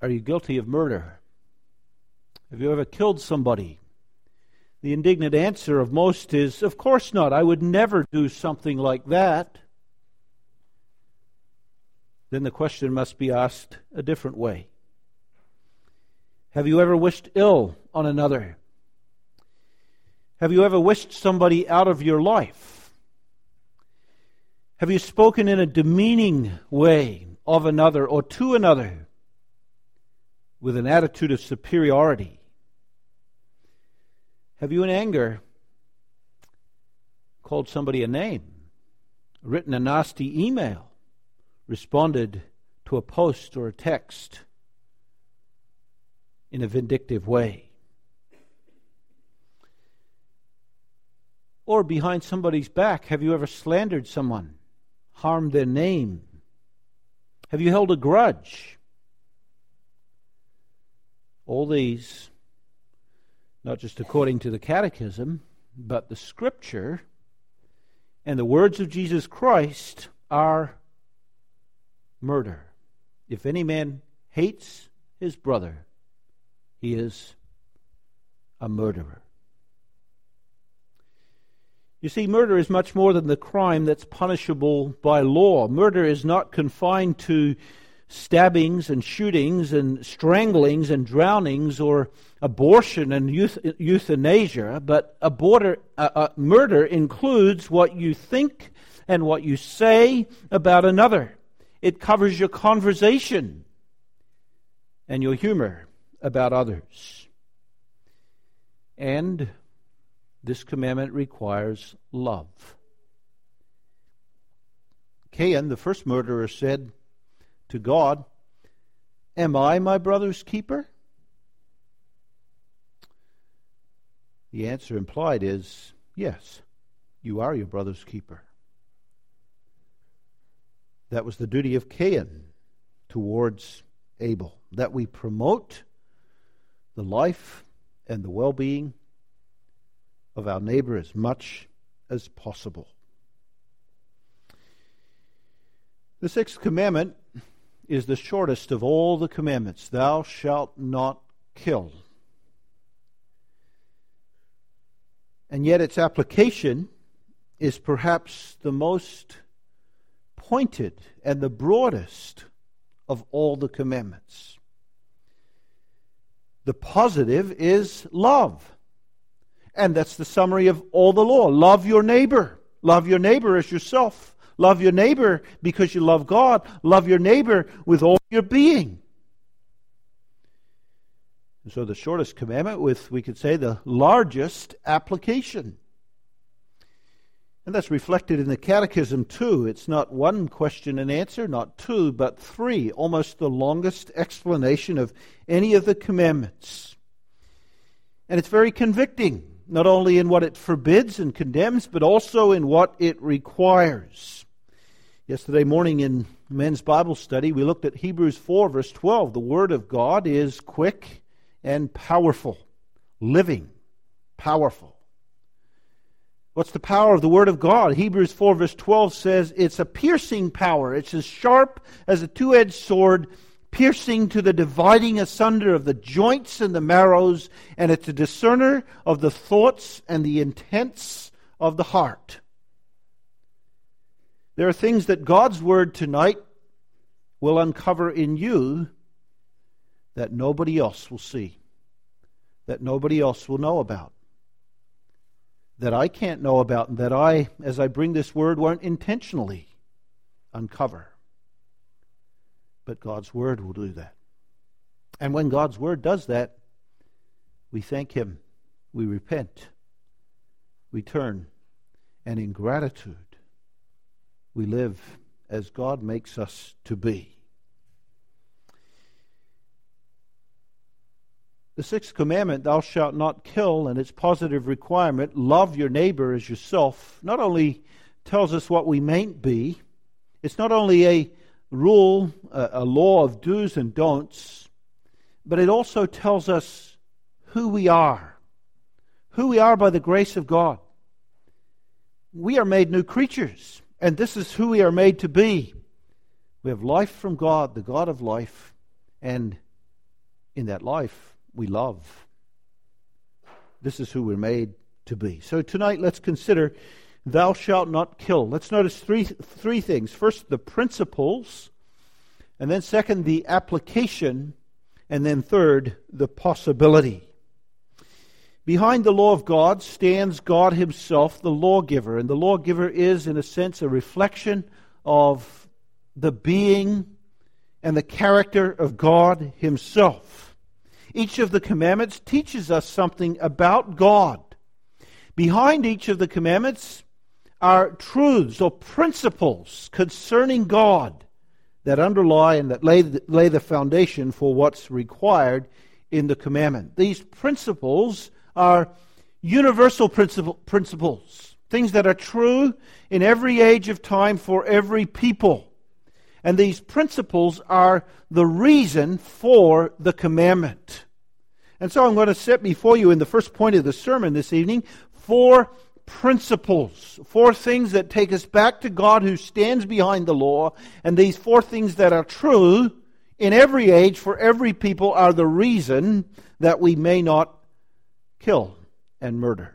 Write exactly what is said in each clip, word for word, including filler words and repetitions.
Are you guilty of murder? Have you ever killed somebody? The indignant answer of most is, of course not. I would never do something like that. Then the question must be asked a different way. Have you ever wished ill on another? Have you ever wished somebody out of your life? Have you spoken in a demeaning way of another or to another with an attitude of superiority? Have you in anger called somebody a name, written a nasty email, responded to a post or a text in a vindictive way? Or behind somebody's back, have you ever slandered someone, harmed their name? Have you held a grudge? All these, not just according to the Catechism, but the Scripture and the words of Jesus Christ, are murder. If any man hates his brother, he is a murderer. You see, murder is much more than the crime that's punishable by law. Murder is not confined to stabbings and shootings and stranglings and drownings or abortion and euth- euthanasia, but a border, uh, uh, murder includes what you think and what you say about another. It covers your conversation and your humor about others. And this commandment requires love. Cain, the first murderer, said to God, "Am I my brother's keeper?" The answer implied is, yes, you are your brother's keeper. That was the duty of Cain towards Abel, that we promote the life and the well-being of our neighbor as much as possible. The sixth commandment is the shortest of all the commandments. Thou shalt not kill. And yet its application is perhaps the most pointed and the broadest of all the commandments. The positive is love. And that's the summary of all the law. Love your neighbor. Love your neighbor as yourself. Love your neighbor because you love God. Love your neighbor with all your being. And so the shortest commandment with, we could say, the largest application. And that's reflected in the Catechism too. It's not one question and answer, not two, but three. Almost the longest explanation of any of the commandments. And it's very convicting, not only in what it forbids and condemns, but also in what it requires. Yesterday morning in men's Bible study, we looked at Hebrews four, verse twelve. The Word of God is quick and powerful, living, powerful. What's the power of the Word of God? Hebrews four, verse twelve says it's a piercing power. It's as sharp as a two-edged sword, piercing to the dividing asunder of the joints and the marrows, and it's a discerner of the thoughts and the intents of the heart. There are things that God's Word tonight will uncover in you that nobody else will see, that nobody else will know about, that I can't know about, and that I, as I bring this Word, won't intentionally uncover. But God's Word will do that. And when God's Word does that, we thank Him, we repent, we turn, and in gratitude, we live as God makes us to be. The sixth commandment, thou shalt not kill, and its positive requirement, love your neighbor as yourself, not only tells us what we mayn't be, it's not only a rule, a, a law of do's and don'ts, but it also tells us who we are, who we are by the grace of God. We are made new creatures, and this is who we are made to be. We have life from God, the God of life, and in that life we love. This is who we're made to be. So tonight let's consider thou shalt not kill. Let's notice three three things. First, the principles, and then second, the application, and then third, the possibility. Behind the law of God stands God Himself, the lawgiver, and the lawgiver is, in a sense, a reflection of the being and the character of God Himself. Each of the commandments teaches us something about God. Behind each of the commandments are truths or principles concerning God that underlie and that lay the, lay the foundation for what's required in the commandment. These principles are universal principle, principles, things that are true in every age of time for every people. And these principles are the reason for the commandment. And so I'm going to set before you in the first point of the sermon this evening four principles, four things that take us back to God who stands behind the law, and these four things that are true in every age for every people are the reason that we may not kill and murder.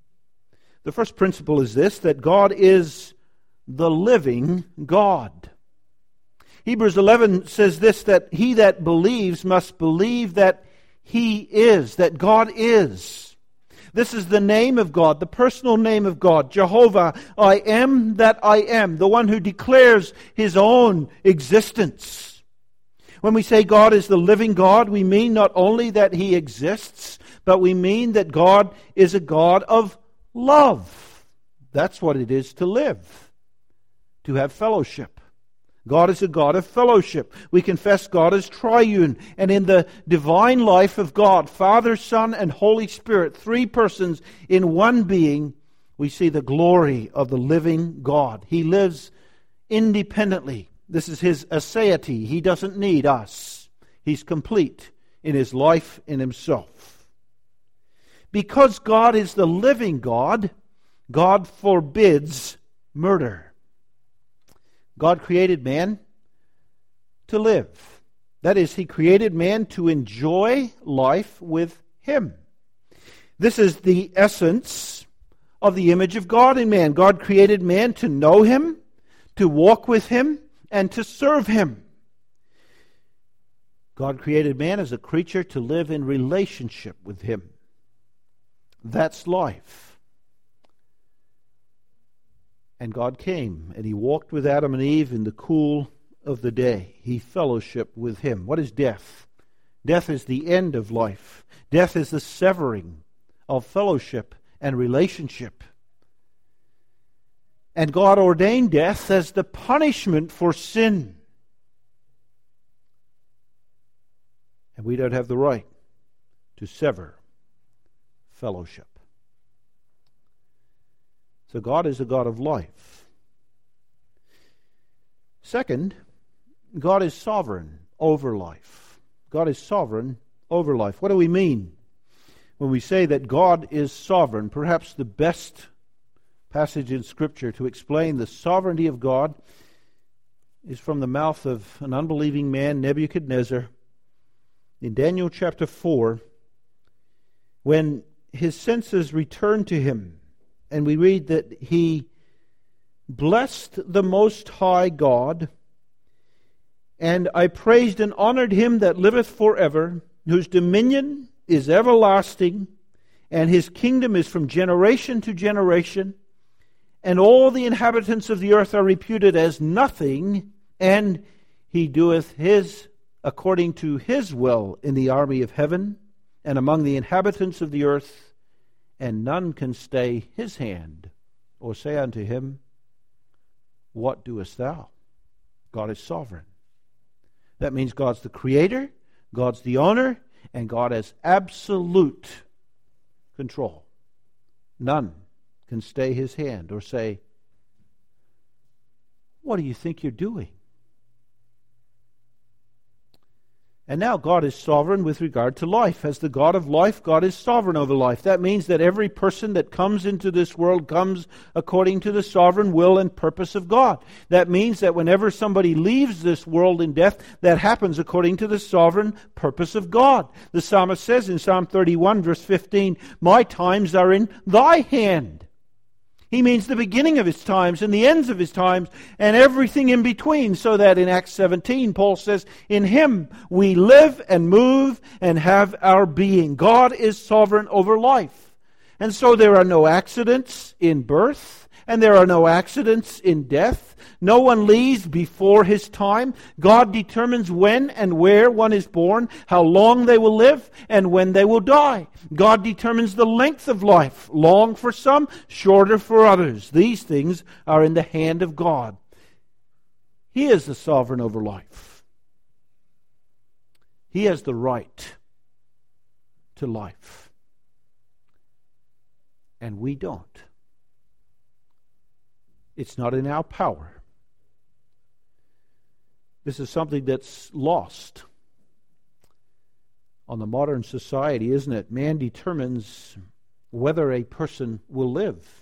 The first principle is this, that God is the living God. Hebrews eleven says this, that he that believes must believe that He is, that God is. This is the name of God, the personal name of God, Jehovah, I am that I am, the one who declares His own existence. When we say God is the living God, we mean not only that He exists, but we mean that God is a God of love. That's what it is to live, to have fellowship. God is a God of fellowship. We confess God is triune. And in the divine life of God, Father, Son, and Holy Spirit, three persons in one being, we see the glory of the living God. He lives independently. This is His aseity. He doesn't need us. He's complete in His life in Himself. Because God is the living God, God forbids murder. God created man to live. That is, He created man to enjoy life with Him. This is the essence of the image of God in man. God created man to know Him, to walk with Him, and to serve Him. God created man as a creature to live in relationship with Him. That's life. And God came, and He walked with Adam and Eve in the cool of the day. He fellowshiped with Him. What is death? Death is the end of life. Death is the severing of fellowship and relationship. And God ordained death as the punishment for sin. And we don't have the right to sever fellowship. So God is a God of life. Second, God is sovereign over life. God is sovereign over life. What do we mean when we say that God is sovereign? Perhaps the best passage in Scripture to explain the sovereignty of God is from the mouth of an unbelieving man, Nebuchadnezzar, in Daniel chapter four, when his senses returned to him. And we read that he blessed the Most High God, and I praised and honored Him that liveth forever, whose dominion is everlasting, and His kingdom is from generation to generation, and all the inhabitants of the earth are reputed as nothing, and He doeth His according to His will in the army of heaven, and among the inhabitants of the earth, and none can stay His hand, or say unto Him, what doest thou? God is sovereign. That means God's the creator, God's the owner, and God has absolute control. None can stay His hand or say, what do you think you're doing? And now God is sovereign with regard to life. As the God of life, God is sovereign over life. That means that every person that comes into this world comes according to the sovereign will and purpose of God. That means that whenever somebody leaves this world in death, that happens according to the sovereign purpose of God. The psalmist says in Psalm thirty-one, verse fifteen, "My times are in thy hand." He means the beginning of his times and the ends of his times and everything in between. So that in Acts seventeen, Paul says, "In him we live and move and have our being." God is sovereign over life. And so there are no accidents in birth and there are no accidents in death. No one leaves before his time. God determines when and where one is born, how long they will live, and when they will die. God determines the length of life, long for some, shorter for others. These things are in the hand of God. He is the sovereign over life. He has the right to life. And we don't. It's not in our power. This is something that's lost on the modern society, isn't it? Man determines whether a person will live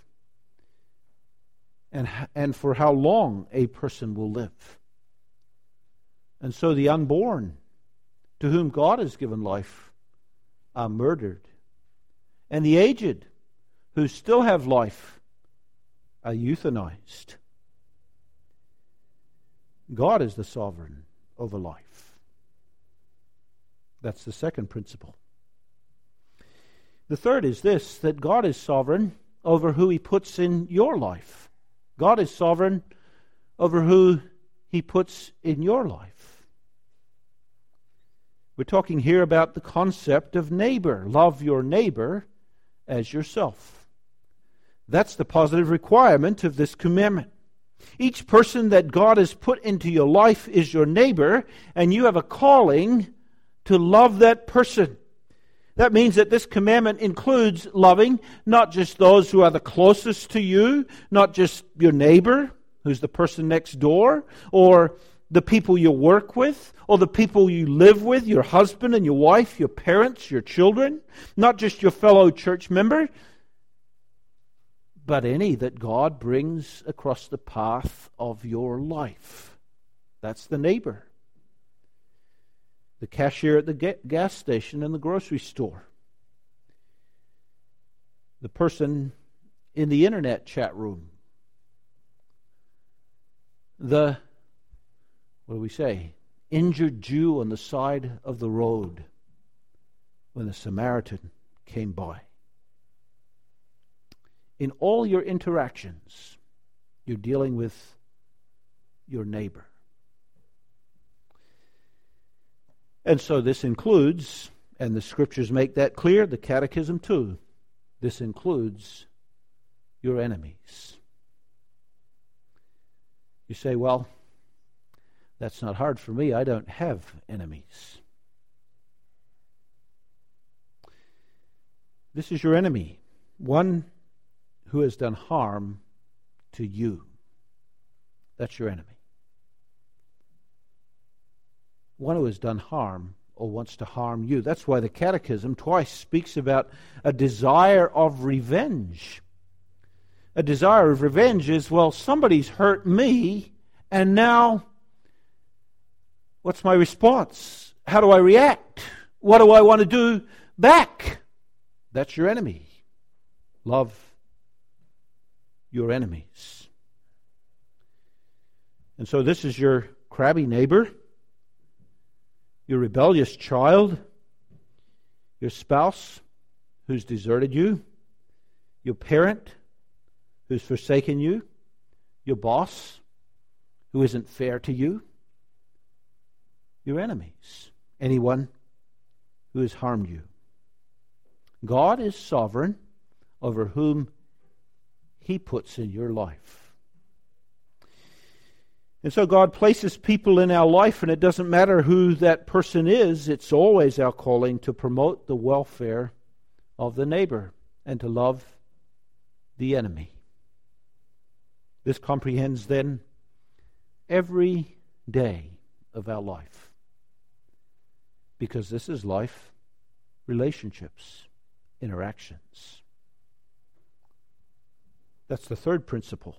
and, and for how long a person will live. And so the unborn, to whom God has given life, are murdered. And the aged, who still have life, are euthanized. God is the sovereign over life. That's the second principle. The third is this, that God is sovereign over who He puts in your life. God is sovereign over who He puts in your life. We're talking here about the concept of neighbor. Love your neighbor as yourself. That's the positive requirement of this commandment. Each person that God has put into your life is your neighbor, and you have a calling to love that person. That means that this commandment includes loving not just those who are the closest to you, not just your neighbor, who's the person next door, or the people you work with, or the people you live with, your husband and your wife, your parents, your children, not just your fellow church member, but any that God brings across the path of your life. That's the neighbor. The cashier at the gas station and the grocery store. The person in the internet chat room. The, what do we say, injured Jew on the side of the road when the Samaritan came by. In all your interactions, you're dealing with your neighbor. And so this includes, and the Scriptures make that clear, the Catechism too, this includes your enemies. You say, well, that's not hard for me. I don't have enemies. This is your enemy. One who has done harm to you. That's your enemy. One who has done harm or wants to harm you. That's why the Catechism twice speaks about a desire of revenge. A desire of revenge is, well, somebody's hurt me, and now what's my response? How do I react? What do I want to do back? That's your enemy. Love your enemies. And so this is your crabby neighbor, your rebellious child, your spouse who's deserted you, your parent who's forsaken you, your boss who isn't fair to you, your enemies, anyone who has harmed you. God is sovereign over whom He puts in your life. And so God places people in our life, and it doesn't matter who that person is, it's always our calling to promote the welfare of the neighbor and to love the enemy. This comprehends then every day of our life. Because this is life, relationships, interactions. That's the third principle.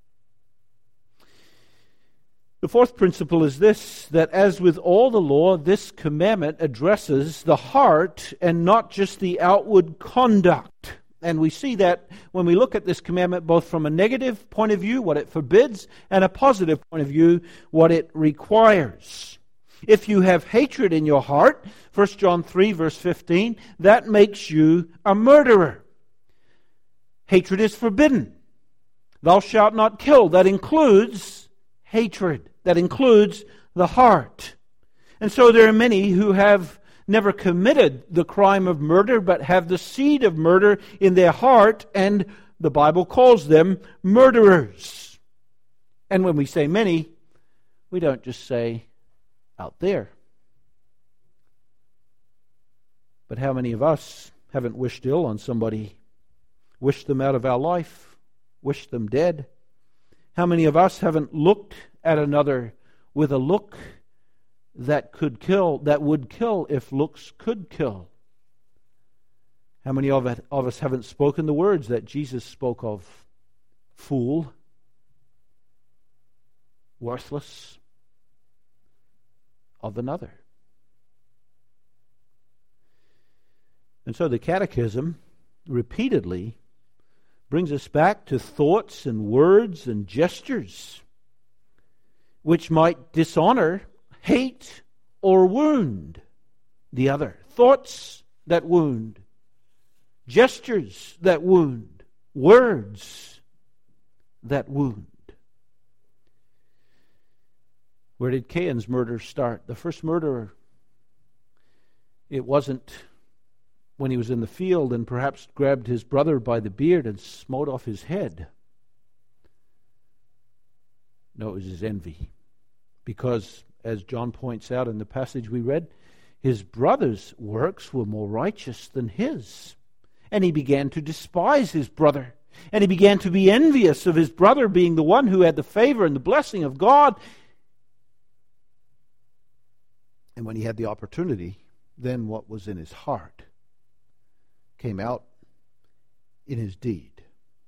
The fourth principle is this, that as with all the law, this commandment addresses the heart and not just the outward conduct. And we see that when we look at this commandment both from a negative point of view, what it forbids, and a positive point of view, what it requires. If you have hatred in your heart, First John three verse fifteen, that makes you a murderer. Hatred is forbidden. Thou shalt not kill. That includes hatred. That includes the heart. And so there are many who have never committed the crime of murder, but have the seed of murder in their heart, and the Bible calls them murderers. And when we say many, we don't just say out there. But how many of us haven't wished ill on somebody, wished them out of our life, wished them dead? How many of us haven't looked at another with a look that could kill, that would kill if looks could kill? How many of, it, of us haven't spoken the words that Jesus spoke of? Fool, worthless, of another. And so the Catechism repeatedly brings us back to thoughts and words and gestures which might dishonor, hate, or wound the other. Thoughts that wound, gestures that wound, words that wound. Where did Cain's murder start? The first murder, it wasn't when he was in the field and perhaps grabbed his brother by the beard and smote off his head. No, it was his envy. Because, as John points out in the passage we read, his brother's works were more righteous than his. And he began to despise his brother. And he began to be envious of his brother being the one who had the favor and the blessing of God. And when he had the opportunity, then what was in his heart came out in his deed.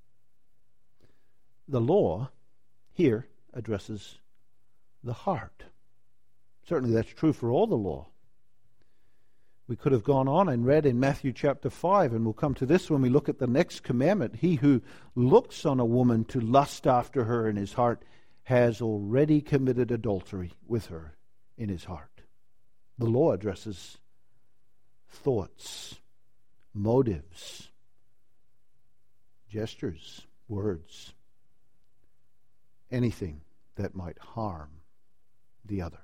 The law here addresses the heart. Certainly that's true for all the law. We could have gone on and read in Matthew chapter five, and we'll come to this when we look at the next commandment. He who looks on a woman to lust after her in his heart has already committed adultery with her in his heart. The law addresses thoughts, motives, gestures, words, anything that might harm the other.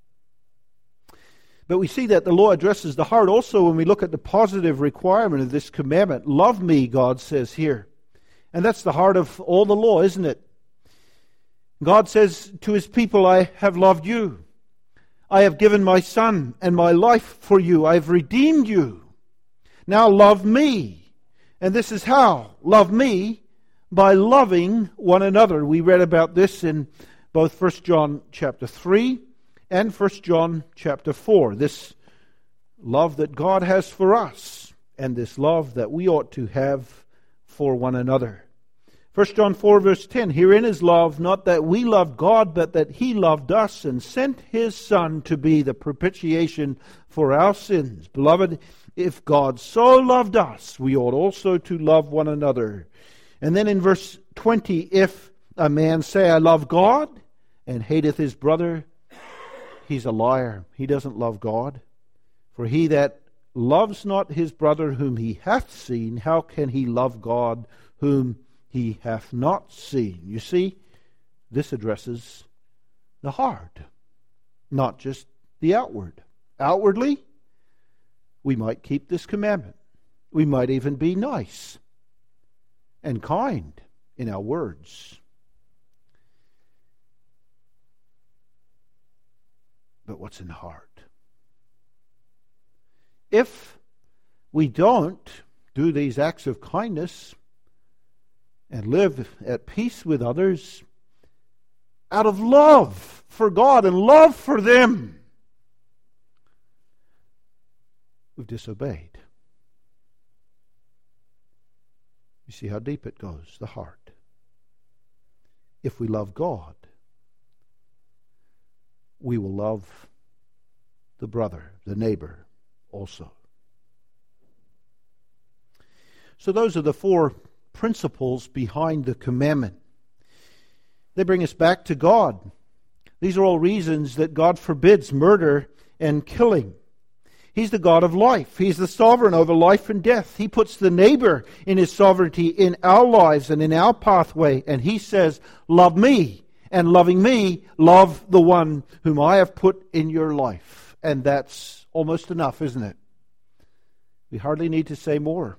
But we see that the law addresses the heart also when we look at the positive requirement of this commandment. Love me, God says here. And that's the heart of all the law, isn't it? God says to his people, I have loved you. I have given my son and my life for you. I have redeemed you. Now love me. And this is how. Love me by loving one another. We read about this in both First John chapter three and First John chapter four. This love that God has for us and this love that we ought to have for one another. First John four verse ten, herein is love, not that we loved God, but that he loved us and sent his Son to be the propitiation for our sins. Beloved, if God so loved us, we ought also to love one another. And then in verse twenty, if a man say, I love God, and hateth his brother, he's a liar. He doesn't love God. For he that loves not his brother whom he hath seen, how can he love God whom he hath not seen? You see, this addresses the heart, not just the outward. Outwardly, we might keep this commandment. We might even be nice and kind in our words. But what's in the heart? If we don't do these acts of kindness and live at peace with others out of love for God and love for them, we've disobeyed. You see how deep it goes, the heart. If we love God, we will love the brother, the neighbor also. So those are the four principles behind the commandment. They bring us back to God. These are all reasons that God forbids murder and killing. He's the God of life. He's the sovereign over life and death. He puts the neighbor in His sovereignty in our lives and in our pathway. And He says, love me. And loving me, love the one whom I have put in your life. And that's almost enough, isn't it? We hardly need to say more.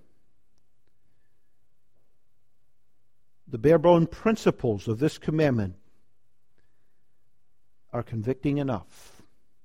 The bare-bone principles of this commandment are convicting enough.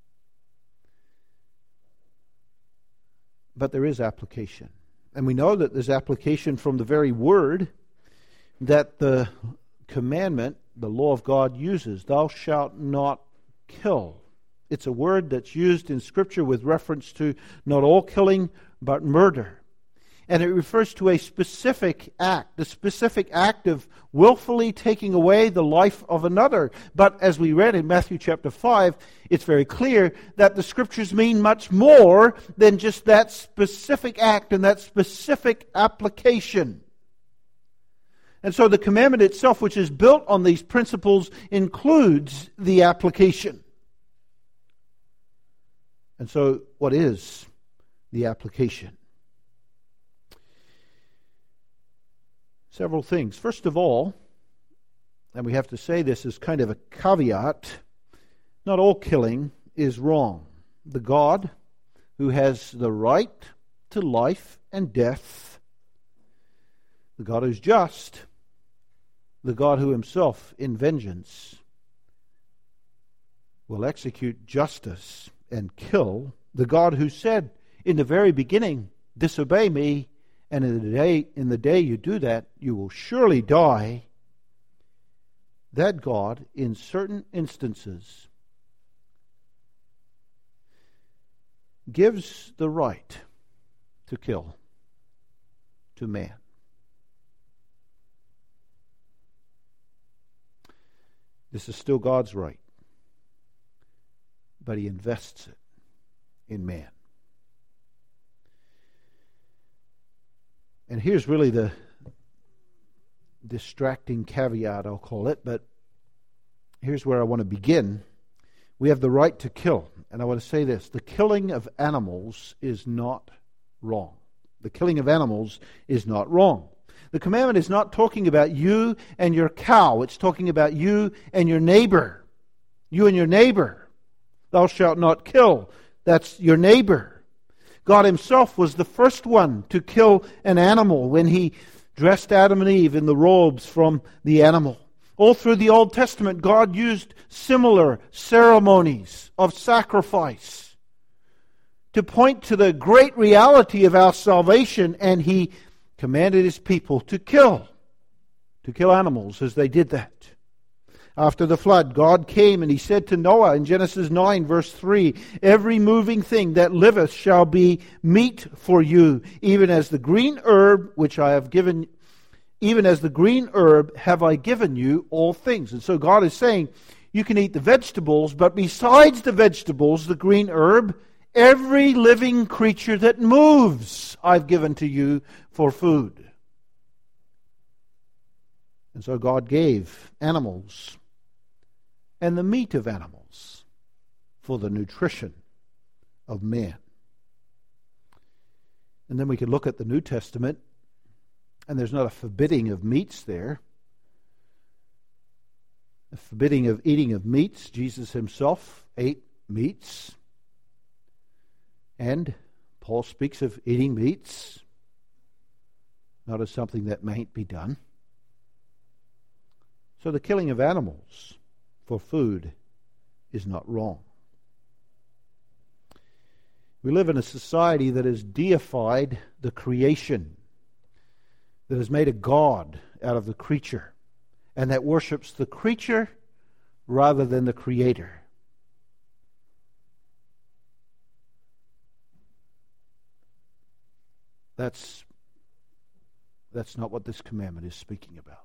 But there is application. And we know that there's application from the very word that the commandment, the law of God, uses. Thou shalt not kill. It's a word that's used in Scripture with reference to not all killing, but murder. And it refers to a specific act, the specific act of willfully taking away the life of another. But as we read in Matthew chapter five, it's very clear that the Scriptures mean much more than just that specific act and that specific application. And so the commandment itself, which is built on these principles, includes the application. And so what is the application? Several things. First of all, and we have to say this as kind of a caveat, not all killing is wrong. The God who has the right to life and death, the God who's just, the God who Himself in vengeance will execute justice and kill, the God who said in the very beginning, disobey me, and in the day in the day you do that, you will surely die. That God, in certain instances, gives the right to kill to man. This is still God's right, but He invests it in man. And here's really the distracting caveat, I'll call it, but here's where I want to begin. We have the right to kill. And I want to say this. The killing of animals is not wrong. The killing of animals is not wrong. The commandment is not talking about you and your cow. It's talking about you and your neighbor. You and your neighbor. Thou shalt not kill. That's your neighbor. God Himself was the first one to kill an animal when He dressed Adam and Eve in the robes from the animal. All through the Old Testament, God used similar ceremonies of sacrifice to point to the great reality of our salvation, and He commanded His people to kill, to kill animals as they did that. After the flood, God came and He said to Noah in Genesis nine verse three, every moving thing that liveth shall be meat for you, even as the green herb which I have given, even as the green herb have I given you all things. And so God is saying, you can eat the vegetables, but besides the vegetables, the green herb, every living creature that moves I've given to you for food. And so God gave animals and the meat of animals for the nutrition of man. And then we can look at the New Testament, and there's not a forbidding of meats there. A forbidding of eating of meats. Jesus Himself ate meats. And Paul speaks of eating meats, not as something that mayn't be done. So the killing of animals for food is not wrong. We live in a society that has deified the creation, that has made a god out of the creature, and that worships the creature rather than the Creator. That's, that's not what this commandment is speaking about.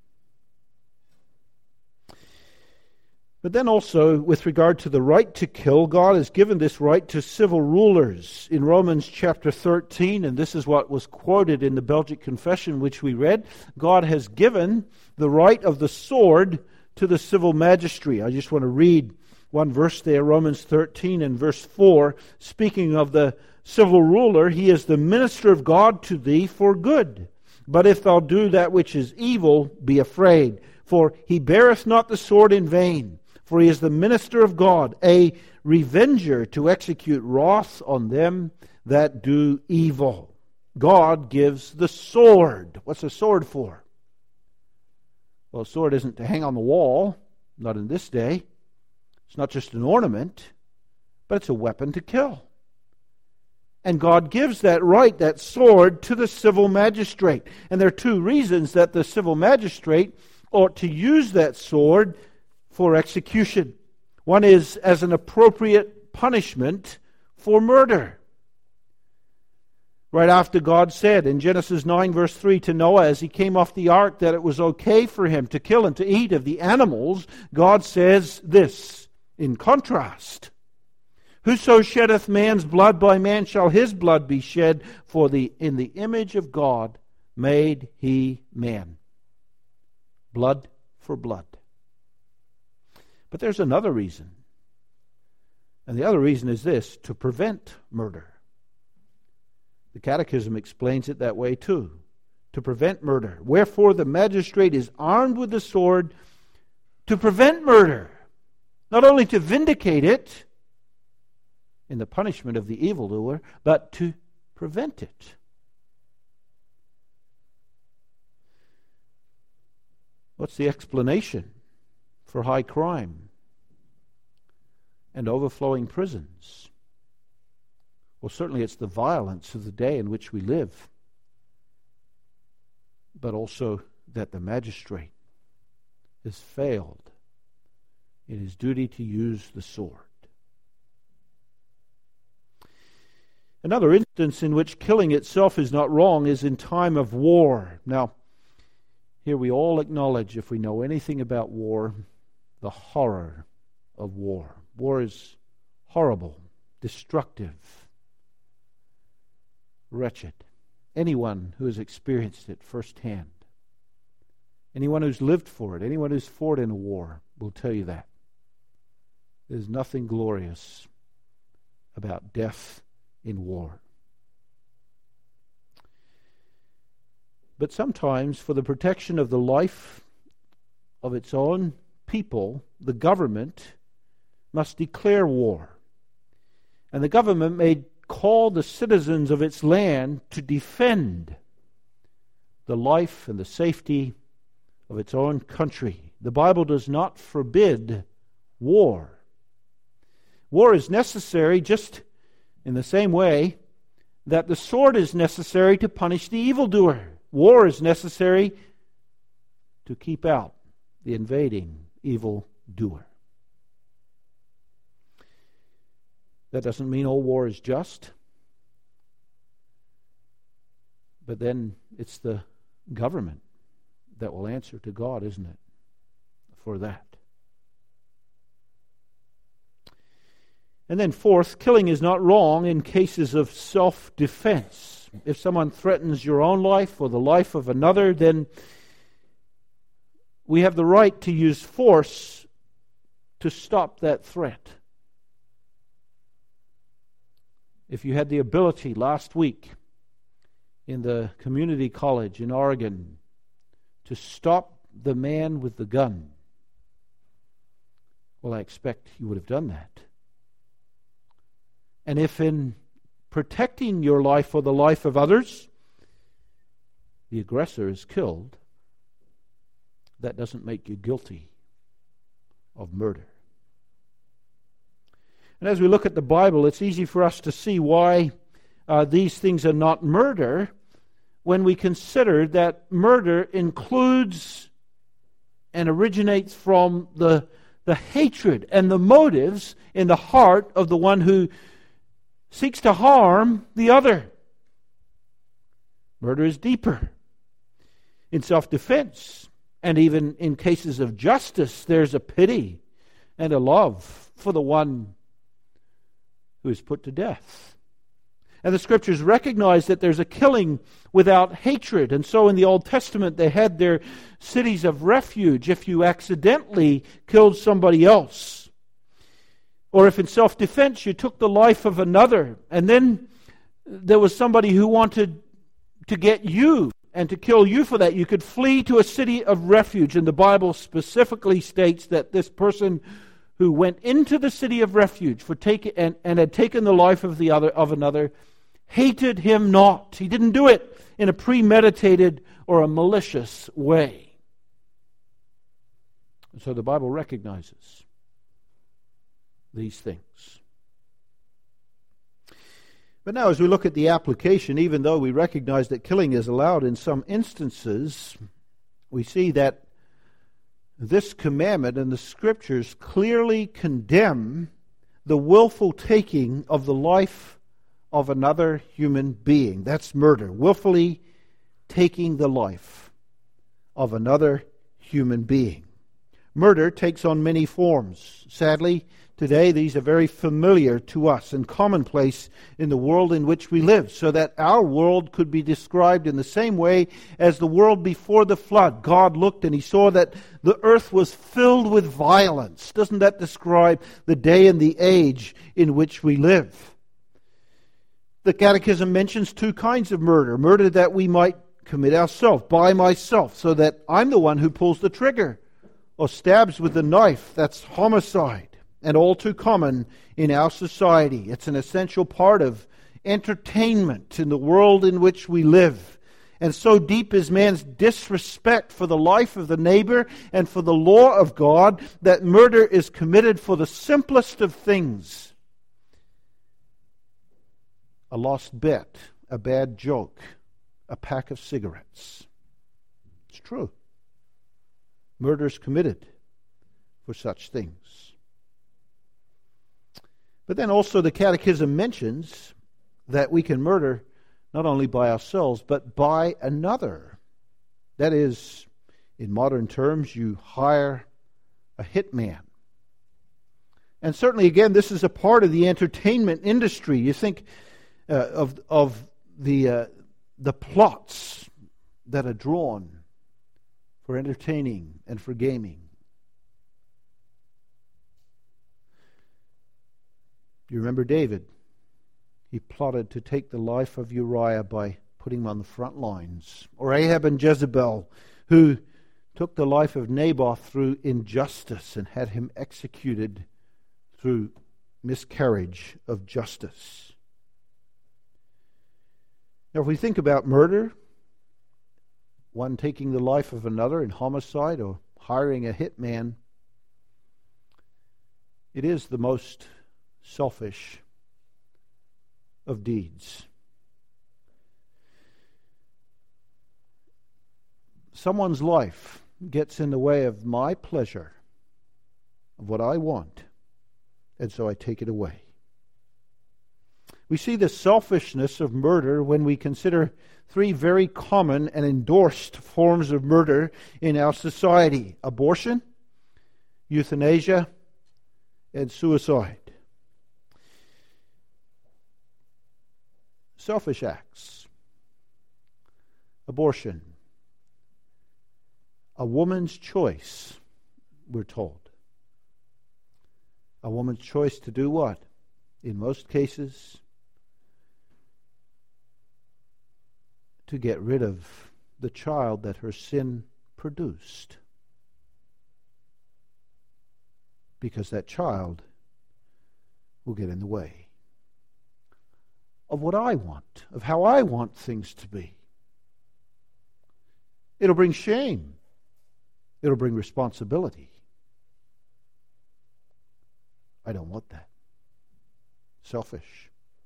But then also, with regard to the right to kill, God has given this right to civil rulers. In Romans chapter thirteen, and this is what was quoted in the Belgic Confession which we read, God has given the right of the sword to the civil magistrate. I just want to read one verse there, Romans thirteen and verse four, speaking of the civil ruler, he is the minister of God to thee for good. But if thou do that which is evil, be afraid, for he beareth not the sword in vain. For he is the minister of God, a revenger to execute wrath on them that do evil. God gives the sword. What's a sword for? Well, a sword isn't to hang on the wall, not in this day. It's not just an ornament, but it's a weapon to kill. And God gives that right, that sword, to the civil magistrate. And there are two reasons that the civil magistrate ought to use that sword for execution. One is as an appropriate punishment for murder. Right after God said in Genesis nine verse three to Noah as he came off the ark that it was okay for him to kill and to eat of the animals, God says this in contrast. Whoso sheddeth man's blood, by man shall his blood be shed, for the in the image of God made he man. Blood for blood. But there's another reason. And the other reason is this, to prevent murder. The Catechism explains it that way too. To prevent murder. Wherefore the magistrate is armed with the sword to prevent murder. Not only to vindicate it in the punishment of the evildoer, but to prevent it. What's the explanation for high crime and overflowing prisons? Well, certainly it's the violence of the day in which we live, but also that the magistrate has failed in his duty to use the sword. Another instance in which killing itself is not wrong is in time of war. Now, here we all acknowledge, if we know anything about war, the horror of war. War is horrible, destructive, wretched. Anyone who has experienced it firsthand, anyone who's lived for it, anyone who's fought in a war will tell you that. There's nothing glorious about death in war. But sometimes, for the protection of the life of its own people, the government must declare war. And the government may call the citizens of its land to defend the life and the safety of its own country. The Bible does not forbid war. War is necessary just in the same way that the sword is necessary to punish the evildoer. War is necessary to keep out the invading evildoer. That doesn't mean all war is just. But then it's the government that will answer to God, isn't it, for that. And then fourth, killing is not wrong in cases of self-defense. If someone threatens your own life or the life of another, then we have the right to use force to stop that threat. If you had the ability last week in the community college in Oregon to stop the man with the gun, well, I expect you would have done that. And if in protecting your life or the life of others, the aggressor is killed, that doesn't make you guilty of murder. And as we look at the Bible, it's easy for us to see why uh, these things are not murder when we consider that murder includes and originates from the, the hatred and the motives in the heart of the one who seeks to harm the other. Murder is deeper. In self-defense, and even in cases of justice, there's a pity and a love for the one who is put to death. And the Scriptures recognize that there's a killing without hatred. And so in the Old Testament, they had their cities of refuge if you accidentally killed somebody else. Or if in self-defense you took the life of another, and then there was somebody who wanted to get you and to kill you for that, you could flee to a city of refuge. And the Bible specifically states that this person who went into the city of refuge for take, and, and had taken the life of the other of another, hated him not. He didn't do it in a premeditated or a malicious way. And so the Bible recognizes these things. But now as we look at the application, even though we recognize that killing is allowed in some instances, we see that this commandment in the Scriptures clearly condemn the willful taking of the life of another human being. That's murder. Willfully taking the life of another human being. Murder takes on many forms. Sadly, today these are very familiar to us and commonplace in the world in which we live, so that our world could be described in the same way as the world before the flood. God looked and He saw that the earth was filled with violence. Doesn't that describe the day and the age in which we live? The Catechism mentions two kinds of murder. Murder that we might commit ourselves, by myself, so that I'm the one who pulls the trigger, or stabs with the knife. That's homicide, and all too common in our society. It's an essential part of entertainment in the world in which we live. And so deep is man's disrespect for the life of the neighbor and for the law of God that murder is committed for the simplest of things. A lost bet, a bad joke, a pack of cigarettes. It's true. Murder is committed for such things. But then also the Catechism mentions that we can murder not only by ourselves, but by another. That is, in modern terms, you hire a hitman. And certainly, again, this is a part of the entertainment industry. You think uh, of of the uh, the plots that are drawn for entertaining and for gaming. You remember David? He plotted to take the life of Uriah by putting him on the front lines. Or Ahab and Jezebel, who took the life of Naboth through injustice and had him executed through miscarriage of justice. Now, if we think about murder, one taking the life of another in homicide or hiring a hitman, it is the most selfish of deeds. Someone's life gets in the way of my pleasure, of what I want, and so I take it away. We see the selfishness of murder when we consider three very common and endorsed forms of murder in our society: abortion, euthanasia, and suicide. Selfish acts. Abortion. A woman's choice, we're told. A woman's choice to do what? In most cases, to get rid of the child that her sin produced. Because that child will get in the way of what I want, of how I want things to be. It'll bring shame. It'll bring responsibility. I don't want that. Selfish.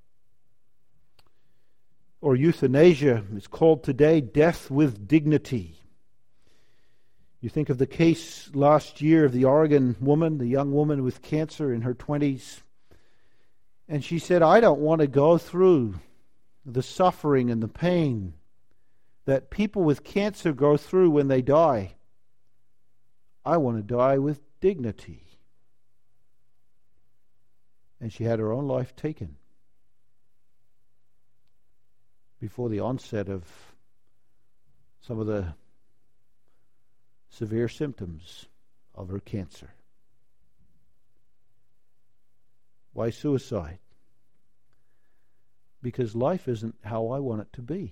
Or euthanasia is called today death with dignity. You think of the case last year of the Oregon woman, the young woman with cancer in her twenties. And she said, I don't want to go through the suffering and the pain that people with cancer go through when they die. I want to die with dignity. And she had her own life taken before the onset of some of the severe symptoms of her cancer. Why suicide? Because life isn't how I want it to be.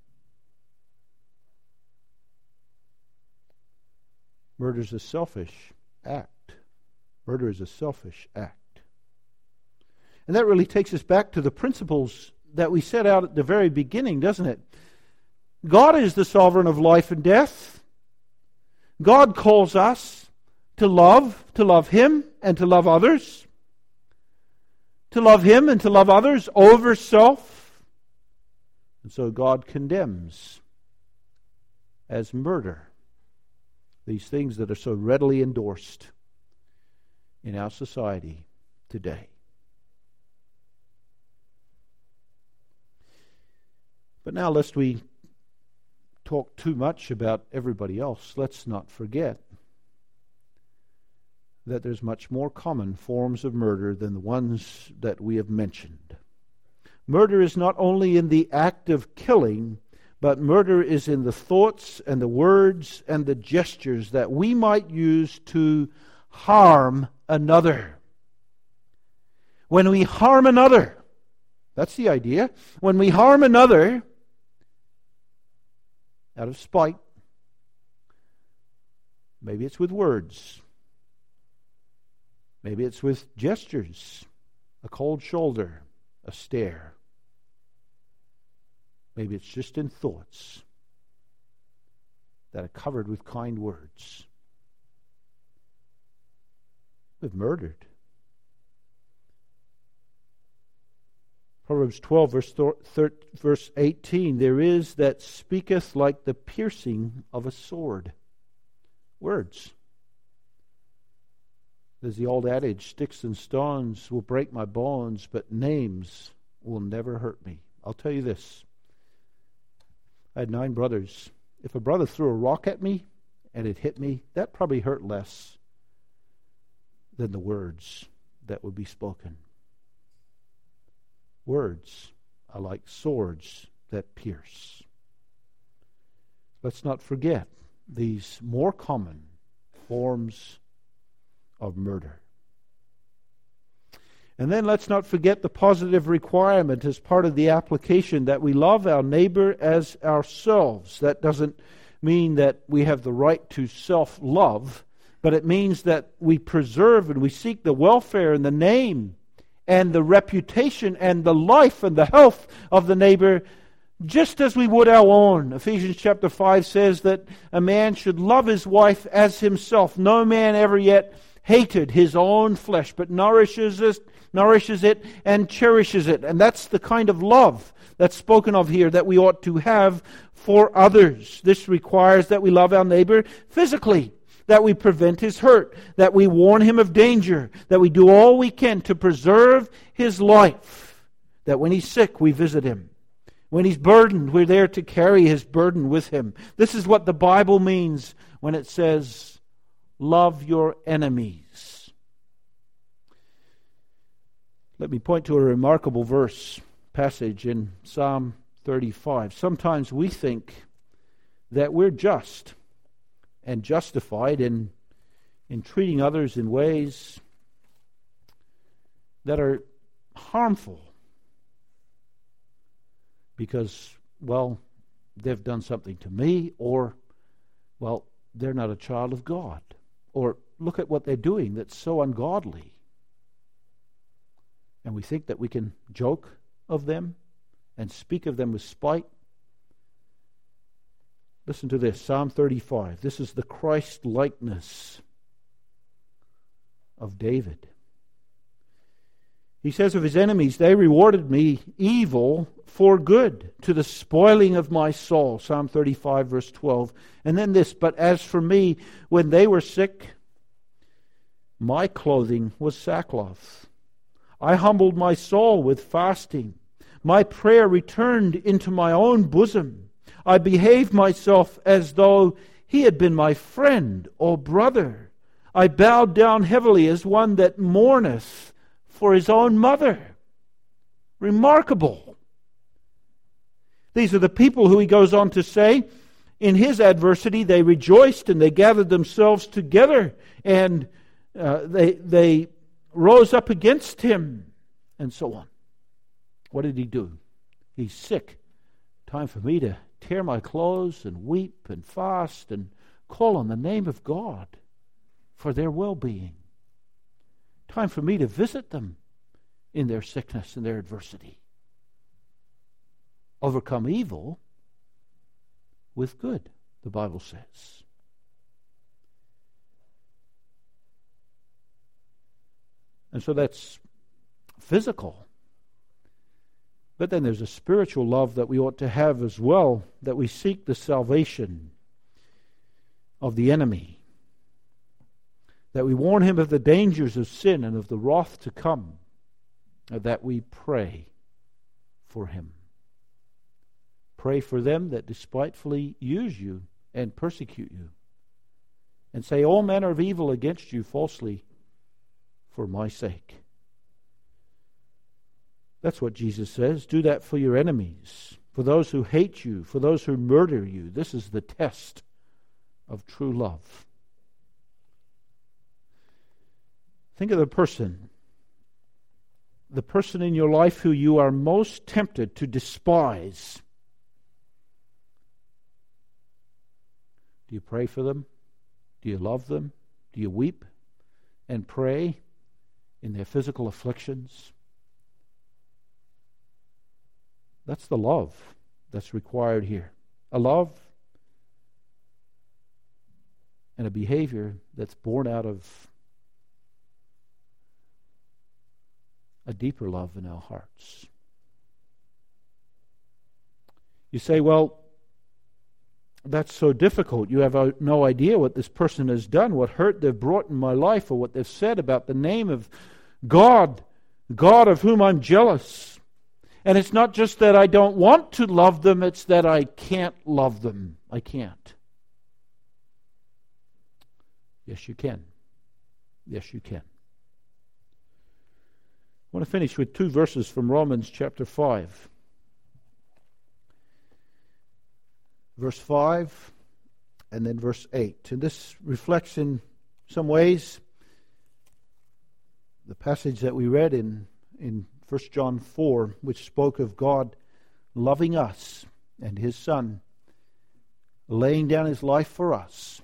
Murder is a selfish act. Murder is a selfish act. And that really takes us back to the principles that we set out at the very beginning, doesn't it? God is the sovereign of life and death. God calls us to love, to love Him and to love others. To love Him and to love others over self. And so God condemns as murder these things that are so readily endorsed in our society today. But now, lest we talk too much about everybody else, let's not forget that there's much more common forms of murder than the ones that we have mentioned. Murder is not only in the act of killing, but murder is in the thoughts and the words and the gestures that we might use to harm another. When we harm another, that's the idea. When we harm another out of spite, maybe it's with words, maybe it's with gestures, a cold shoulder, a stare. Maybe it's just in thoughts that are covered with kind words. We've murdered. Proverbs twelve, verse, thir- verse eighteen, there is that speaketh like the piercing of a sword. Words. There's the old adage, sticks and stones will break my bones, but names will never hurt me. I'll tell you this. I had nine brothers. If a brother threw a rock at me and it hit me, that probably hurt less than the words that would be spoken. Words are like swords that pierce. Let's not forget these more common forms of murder. And then let's not forget the positive requirement as part of the application that we love our neighbor as ourselves. That doesn't mean that we have the right to self-love, but it means that we preserve and we seek the welfare and the name and the reputation and the life and the health of the neighbor just as we would our own. Ephesians chapter five says that a man should love his wife as himself. No man ever yet hated his own flesh, but nourishes it, nourishes it and cherishes it. And that's the kind of love that's spoken of here that we ought to have for others. This requires that we love our neighbor physically, that we prevent his hurt, that we warn him of danger, that we do all we can to preserve his life, that when he's sick, we visit him. When he's burdened, we're there to carry his burden with him. This is what the Bible means when it says, love your enemies. Let me point to a remarkable verse, passage in Psalm thirty-five. Sometimes we think that we're just and justified in, in treating others in ways that are harmful because, well, they've done something to me, or, well, they're not a child of God, or look at what they're doing that's so ungodly. And we think that we can joke of them and speak of them with spite. Listen to this, Psalm thirty-five. This is the Christ-likeness of David. He says of his enemies, they rewarded me evil for good, to the spoiling of my soul. Psalm thirty-five, verse twelve. And then this, but as for me, when they were sick, my clothing was sackcloth. I humbled my soul with fasting. My prayer returned into my own bosom. I behaved myself as though he had been my friend or brother. I bowed down heavily as one that mourneth for his own mother. Remarkable. These are the people who, he goes on to say, in his adversity they rejoiced and they gathered themselves together and uh, they, they rose up against him and so on. What did he do? He's sick. Time for me to tear my clothes and weep and fast and call on the name of God for their well-being. Time for me to visit them in their sickness and their adversity. Overcome evil with good, the Bible says. And so that's physical. But then there's a spiritual love that we ought to have as well, that we seek the salvation of the enemy, that we warn him of the dangers of sin and of the wrath to come, and that we pray for him. Pray for them that despitefully use you and persecute you, and say all manner of evil against you falsely for my sake. That's what Jesus says. Do that for your enemies, for those who hate you, for those who murder you. This is the test of true love. Think of the person, the person in your life who you are most tempted to despise. Do you pray for them? Do you love them? Do you weep and pray in their physical afflictions? That's the love that's required here. A love and a behavior that's born out of a deeper love in our hearts. You say, well, that's so difficult. You have no idea what this person has done, what hurt they've brought in my life, or what they've said about the name of God, God of whom I'm jealous. And it's not just that I don't want to love them, it's that I can't love them. I can't. Yes, you can. Yes, you can. I want to finish with two verses from Romans chapter five. Verse five and then verse eight. And this reflects in some ways the passage that we read in, in First John four, which spoke of God loving us and His Son laying down His life for us.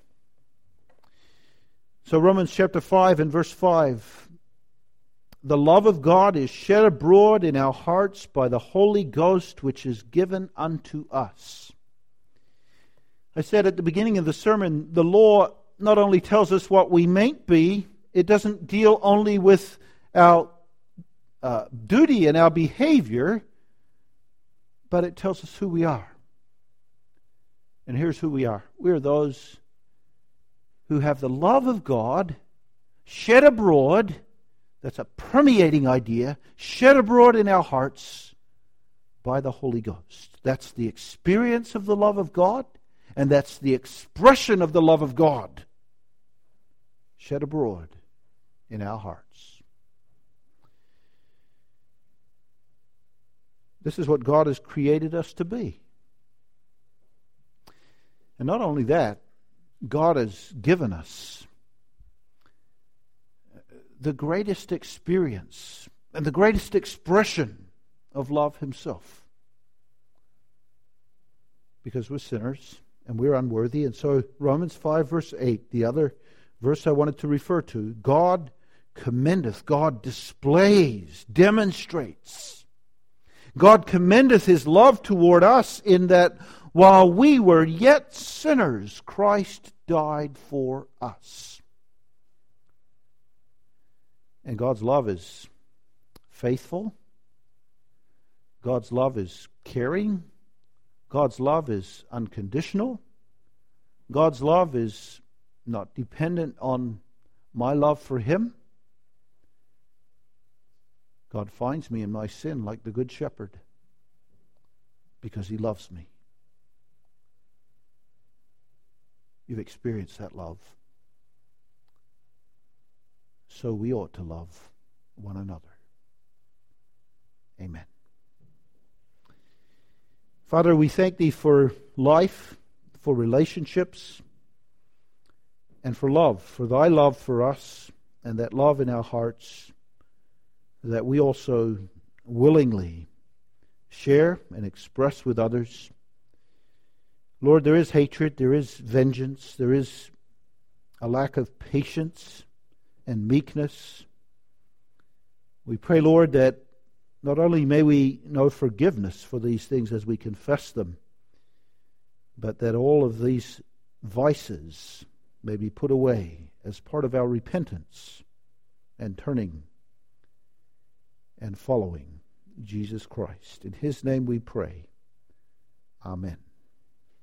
So Romans chapter five and verse five. The love of God is shed abroad in our hearts by the Holy Ghost, which is given unto us. I said at the beginning of the sermon, the law not only tells us what we mayn't be, it doesn't deal only with our uh, duty and our behavior, but it tells us who we are. And here's who we are. We are those who have the love of God shed abroad. That's a permeating idea, shed abroad in our hearts by the Holy Ghost. That's the experience of the love of God, and that's the expression of the love of God shed abroad in our hearts. This is what God has created us to be. And not only that, God has given us the greatest experience and the greatest expression of love Himself. Because we're sinners and we're unworthy. And so Romans five verse eight, the other verse I wanted to refer to, God commendeth, God displays, demonstrates. God commendeth His love toward us in that while we were yet sinners, Christ died for us. And God's love is faithful. God's love is caring. God's love is unconditional. God's love is not dependent on my love for Him. God finds me in my sin like the Good Shepherd because He loves me. You've experienced that love. So we ought to love one another. Amen. Father, we thank Thee for life, for relationships, and for love, for Thy love for us, and that love in our hearts, that we also willingly share and express with others. Lord, there is hatred, there is vengeance, there is a lack of patience and meekness. We pray, Lord, that not only may we know forgiveness for these things as we confess them, but that all of these vices may be put away as part of our repentance and turning and following Jesus Christ. In His name we pray. Amen.